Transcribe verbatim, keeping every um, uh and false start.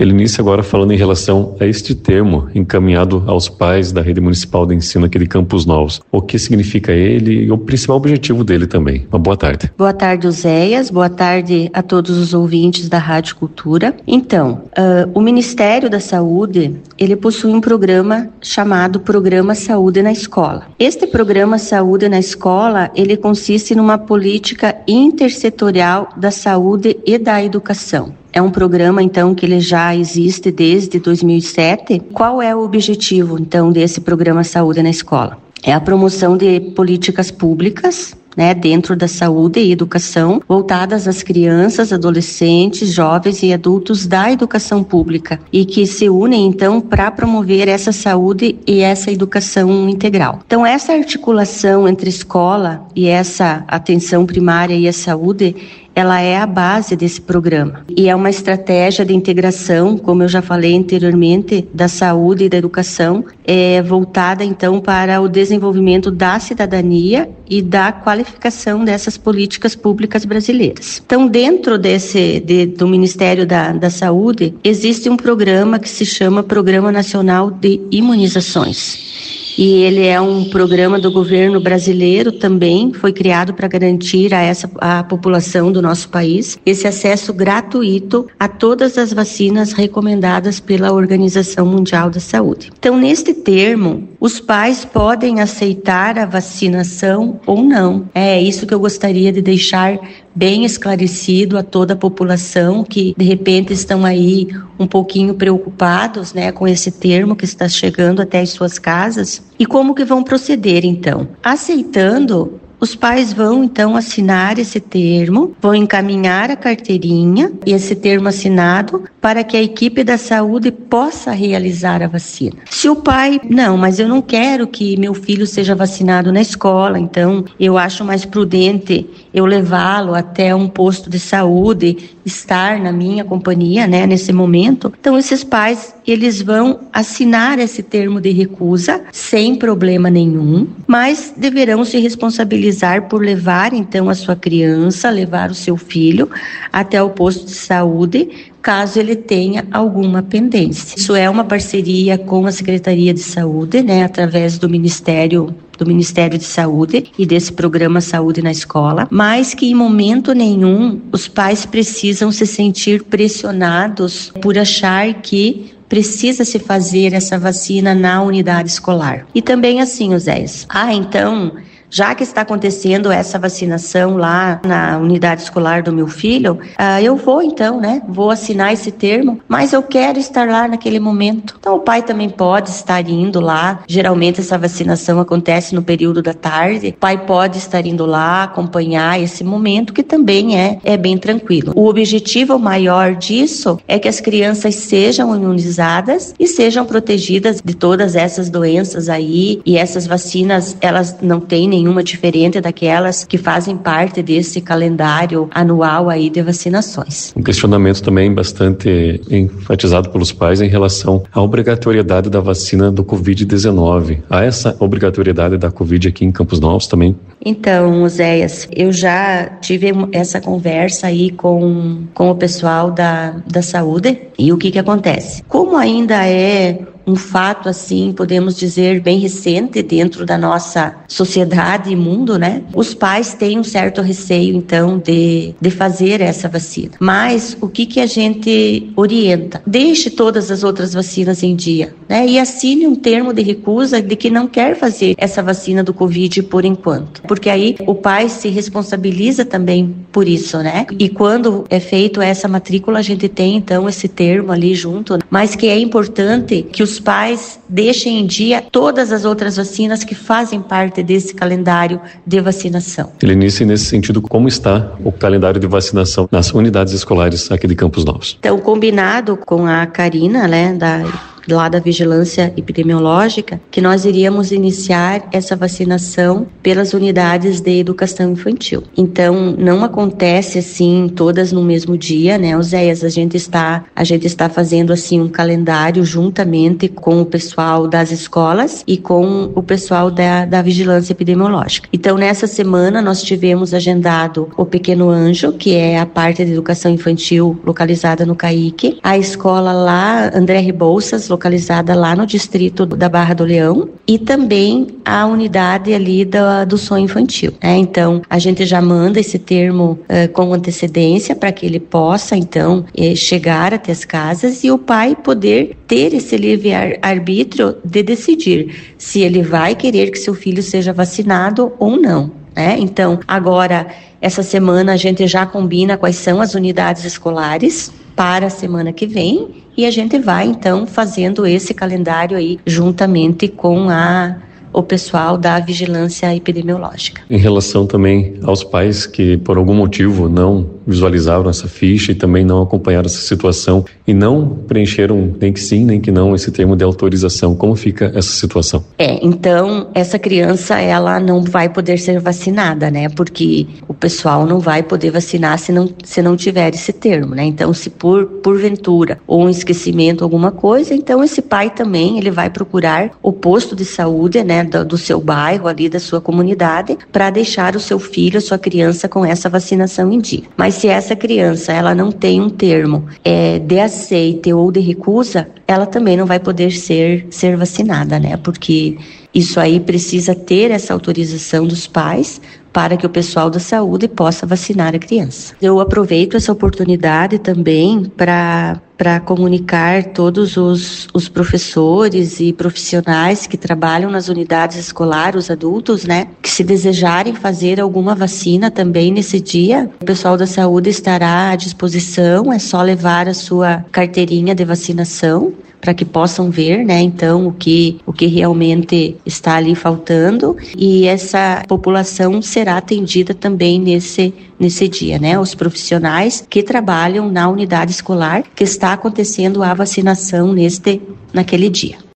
Ele inicia agora falando em relação a este termo encaminhado aos pais da rede municipal de ensino aqui de Campos Novos. O que significa ele e o principal objetivo dele também. Uma boa tarde. Boa tarde, Oséias. Boa tarde a todos os ouvintes da Rádio Cultura. Então, uh, o Ministério da Saúde, ele possui um programa chamado Programa Saúde na Escola. Este Programa Saúde na Escola, ele consiste numa política intersetorial da saúde e da educação. É um programa, então, que ele já existe desde dois mil e sete. Qual é o objetivo, então, desse Programa Saúde na Escola? É a promoção de políticas públicas, né, dentro da saúde e educação, voltadas às crianças, adolescentes, jovens e adultos da educação pública e que se unem, então, para promover essa saúde e essa educação integral. Então, essa articulação entre escola e essa atenção primária e a saúde, ela é a base desse programa. E é uma estratégia de integração, como eu já falei anteriormente, da saúde e da educação, é voltada, então, para o desenvolvimento da cidadania e da qualificação dessas políticas públicas brasileiras. Então, dentro desse, de, do Ministério da, da Saúde, existe um programa que se chama Programa Nacional de Imunizações. E ele é um programa do governo brasileiro também, foi criado para garantir a essa a população do nosso país esse acesso gratuito a todas as vacinas recomendadas pela Organização Mundial da Saúde. Então, neste termo, os pais podem aceitar a vacinação ou não. É isso que eu gostaria de deixar bem esclarecido a toda a população que, de repente, estão aí um pouquinho preocupados, né, com esse termo que está chegando até as suas casas. E como que vão proceder, então? Aceitando, os pais vão, então, assinar esse termo, vão encaminhar a carteirinha e esse termo assinado para que a equipe da saúde possa realizar a vacina. Se o pai, não, mas eu não quero que meu filho seja vacinado na escola, então eu acho mais prudente eu levá-lo até um posto de saúde, estar na minha companhia, né, nesse momento. Então, esses pais, eles vão assinar esse termo de recusa sem problema nenhum, mas deverão se responsabilizar por levar, então, a sua criança, levar o seu filho até o posto de saúde, caso ele tenha alguma pendência. Isso é uma parceria com a Secretaria de Saúde, né, através do Ministério do Ministério de Saúde e desse programa Saúde na Escola, mas que em momento nenhum os pais precisam se sentir pressionados por achar que precisa se fazer essa vacina na unidade escolar. E também assim, Oséias, ah, então, já que está acontecendo essa vacinação lá na unidade escolar do meu filho, uh, eu vou então, né, vou assinar esse termo, mas eu quero estar lá naquele momento. Então o pai também pode estar indo lá, geralmente essa vacinação acontece no período da tarde, o pai pode estar indo lá acompanhar esse momento, que também é, é bem tranquilo. O objetivo maior disso é que as crianças sejam imunizadas e sejam protegidas de todas essas doenças aí, e essas vacinas, elas não têm nenhum nenhuma diferente daquelas que fazem parte desse calendário anual aí de vacinações. Um questionamento também bastante enfatizado pelos pais em relação à obrigatoriedade da vacina do covid dezenove. Há essa obrigatoriedade da Covid aqui em Campos Novos também? Então, Oséias, eu já tive essa conversa aí com, com o pessoal da, da saúde, e o que que acontece? Como ainda é um fato, assim, podemos dizer, bem recente dentro da nossa sociedade e mundo, né? Os pais têm um certo receio, então, de, de fazer essa vacina. Mas o que que a gente orienta? Deixe todas as outras vacinas em dia, né? E assine um termo de recusa de que não quer fazer essa vacina do Covid por enquanto. Porque aí o pai se responsabiliza também por isso, né? E quando é feito essa matrícula, a gente tem, então, esse termo ali junto, mas que é importante que os os pais deixem em dia todas as outras vacinas que fazem parte desse calendário de vacinação. Ele inicia nesse sentido, como está o calendário de vacinação nas unidades escolares aqui de Campos Novos? Então, combinado com a Karina, né, da lá da Vigilância Epidemiológica, que nós iríamos iniciar essa vacinação pelas unidades de educação infantil. Então, não acontece assim todas no mesmo dia, né, Oséias? A gente está, a gente está fazendo assim um calendário juntamente com o pessoal das escolas e com o pessoal da, da Vigilância Epidemiológica. Então, nessa semana nós tivemos agendado o Pequeno Anjo, que é a parte de educação infantil localizada no C A I C, a escola lá, André Rebouças, localizada lá no distrito da Barra do Leão, e também a unidade ali do, do sonho infantil. Né? Então, a gente já manda esse termo uh, com antecedência para que ele possa, então, eh, chegar até as casas e o pai poder ter esse livre-arbítrio de decidir se ele vai querer que seu filho seja vacinado ou não. Né? Então, agora, essa semana a gente já combina quais são as unidades escolares para a semana que vem e a gente vai, então, fazendo esse calendário aí juntamente com a o pessoal da Vigilância Epidemiológica. Em relação também aos pais que por algum motivo não visualizaram essa ficha e também não acompanharam essa situação e não preencheram nem que sim, nem que não esse termo de autorização, como fica essa situação? É, então essa criança ela não vai poder ser vacinada, né? Porque o pessoal não vai poder vacinar se não, se não tiver esse termo, né? Então se por porventura ou um esquecimento, alguma coisa, então esse pai também ele vai procurar o posto de saúde, né? Do, do seu bairro ali, da sua comunidade, para deixar o seu filho, a sua criança com essa vacinação em dia. Mas se essa criança ela não tem um termo é, de aceite ou de recusa, ela também não vai poder ser, ser vacinada, né? Porque isso aí precisa ter essa autorização dos pais para que o pessoal da saúde possa vacinar a criança. Eu aproveito essa oportunidade também para para comunicar todos os, os professores e profissionais que trabalham nas unidades escolares, os adultos, né, que se desejarem fazer alguma vacina também nesse dia, o pessoal da saúde estará à disposição, é só levar a sua carteirinha de vacinação para que possam ver, né, então, o que, o que realmente está ali faltando, e essa população será atendida também nesse, nesse dia, né, os profissionais que trabalham na unidade escolar que está acontecendo a vacinação neste, naquele dia.